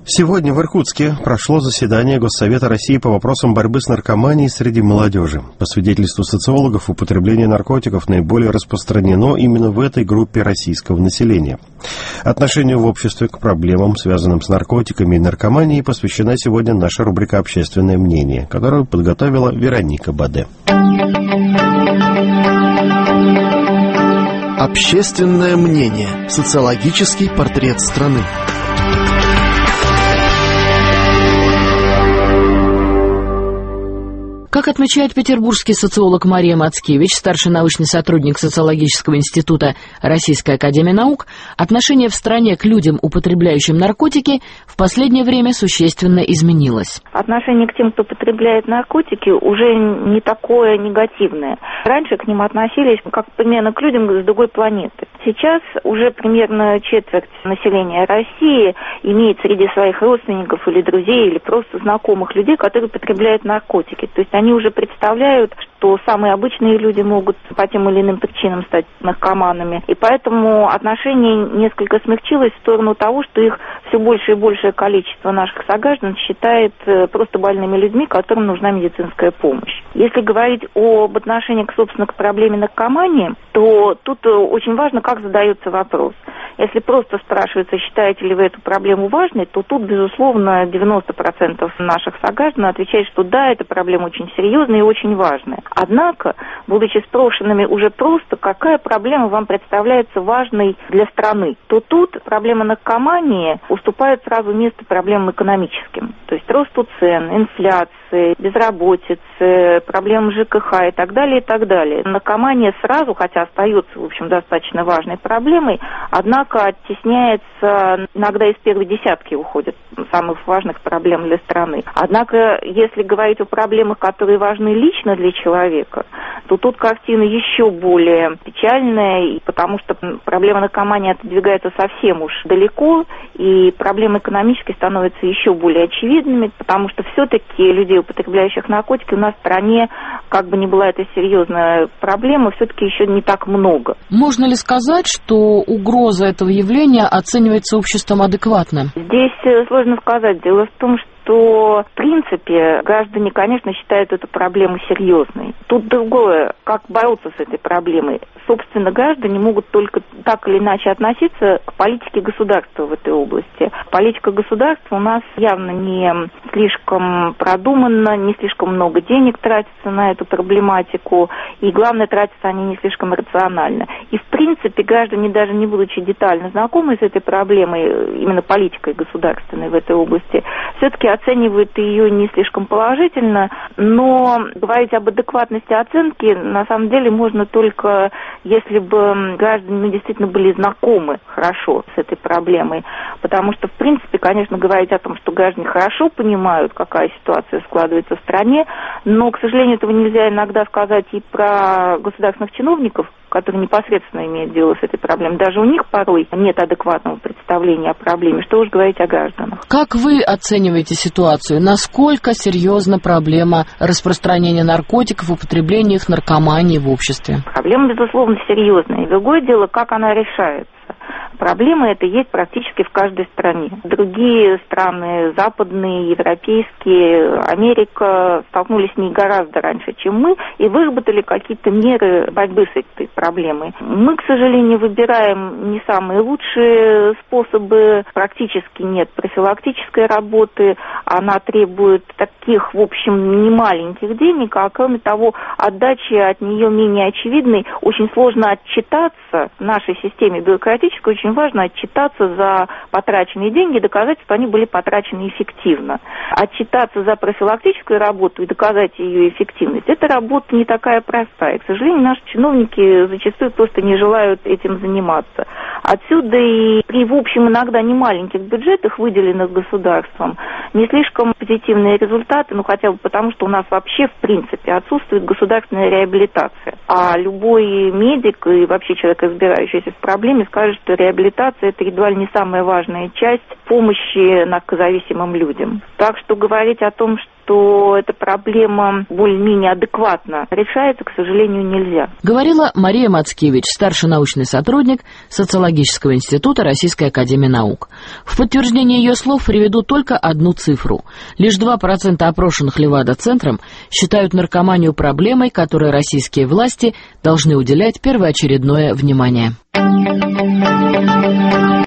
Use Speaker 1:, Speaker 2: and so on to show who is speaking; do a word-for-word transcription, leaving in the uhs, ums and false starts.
Speaker 1: Сегодня в Иркутске прошло заседание Госсовета России по вопросам борьбы с наркоманией среди молодежи. По свидетельству социологов, употребление наркотиков наиболее распространено именно в этой группе российского населения. Отношению в обществе к проблемам, связанным с наркотиками и наркоманией, посвящена сегодня наша рубрика «Общественное мнение», которую подготовила Вероника Баде.
Speaker 2: Общественное мнение. Социологический портрет страны.
Speaker 3: Как отмечает петербургский социолог Мария Мацкевич, старший научный сотрудник Социологического института Российской академии наук, отношение в стране к людям, употребляющим наркотики, в последнее время существенно изменилось.
Speaker 4: Отношение к тем, кто употребляет наркотики, уже не такое негативное. Раньше к ним относились как примерно к людям с другой планеты. Сейчас уже примерно четверть населения России имеет среди своих родственников или друзей, или просто знакомых людей, которые употребляют наркотики. То есть они уже представляют, что самые обычные люди могут по тем или иным причинам стать наркоманами. И поэтому отношение несколько смягчилось в сторону того, что их все больше и большее количество наших сограждан считает просто больными людьми, которым нужна медицинская помощь. Если говорить об отношении, собственно, к проблеме наркомании, то тут очень важно, как задается вопрос. Если просто спрашивается, считаете ли вы эту проблему важной, то тут, безусловно, девяносто процентов наших сограждан отвечают, что да, эта проблема очень серьезная и очень важная. Однако, будучи спрошенными уже просто, какая проблема вам представляется важной для страны, то тут проблема наркомании уступает сразу место проблемам экономическим. То есть росту цен, инфляции, безработицы, проблемам ЖКХ и так далее, и так далее. Наркомания сразу, хотя остается, в общем, достаточно важной проблемой, однако оттесняется, иногда из первой десятки уходит самых важных проблем для страны. Однако, если говорить о проблемах, которые важны лично для человека, то тут картина еще более печальная, потому что проблема наркомании отодвигается совсем уж далеко, и проблемы экономические становятся еще более очевидными, потому что все-таки людей, употребляющих наркотики, у нас в стране, как бы ни была это серьезная проблема, все-таки еще не так много.
Speaker 3: Можно ли сказать, что угроза этого явления оценивается обществом адекватно?
Speaker 4: Здесь сложно сказать. Дело в том, что что, в принципе, граждане, конечно, считают эту проблему серьезной. Тут другое, как бороться с этой проблемой. Собственно, граждане могут только так или иначе относиться к политике государства в этой области. Политика государства у нас явно не слишком продумана, не слишком много денег тратится на эту проблематику, и, главное, тратятся они не слишком рационально. И, в принципе, граждане, даже не будучи детально знакомы с этой проблемой, именно политикой государственной в этой области, все-таки оценивают ее не слишком положительно, но говорить об адекватности оценки на самом деле можно только если бы граждане ну, действительно были знакомы хорошо с этой проблемой, потому что, в принципе, конечно, говорить о том, что граждане хорошо понимают, какая ситуация складывается в стране, но, к сожалению, этого нельзя иногда сказать и про государственных чиновников, которые непосредственно имеют дело с этой проблемой. Даже у них порой нет адекватного представления о проблеме. Что уж говорить о гражданах.
Speaker 3: Как вы оцениваете ситуацию? Насколько серьезна проблема распространения наркотиков, употребления их, наркомании в обществе?
Speaker 4: Проблема, безусловно, серьезная. И другое дело, как она решается. Проблема эта есть практически в каждой стране. Другие страны, западные, европейские, Америка, столкнулись с ней гораздо раньше, чем мы, и выработали какие-то меры борьбы с этой проблемой. Мы, к сожалению, выбираем не самые лучшие способы, практически нет профилактической работы, она требует таких, в общем, немаленьких денег, а кроме того, отдача от нее менее очевидной, очень сложно отчитаться в нашей системе бюрократической, очень важно отчитаться за потраченные деньги и доказать, что они были потрачены эффективно. Отчитаться за профилактическую работу и доказать ее эффективность, эта работа не такая простая. К сожалению, наши чиновники зачастую просто не желают этим заниматься. Отсюда и при, в общем, иногда немаленьких бюджетах, выделенных государством, не слишком позитивные результаты, ну хотя бы потому, что у нас вообще, в принципе, отсутствует государственная реабилитация. А любой медик и вообще человек, разбирающийся в проблеме, скажет, что реабилитация – это едва ли не самая важная часть помощи наркозависимым людям. Так что говорить о том, что эта проблема более-менее адекватно решается, к сожалению, нельзя.
Speaker 3: Говорила Мария Мацкевич, старший научный сотрудник Социологического института Российской академии наук. В подтверждение ее слов приведу только одну цифру. Лишь два процента опрошенных Левада-центром считают наркоманию проблемой, которой российские власти должны уделять первоочередное внимание.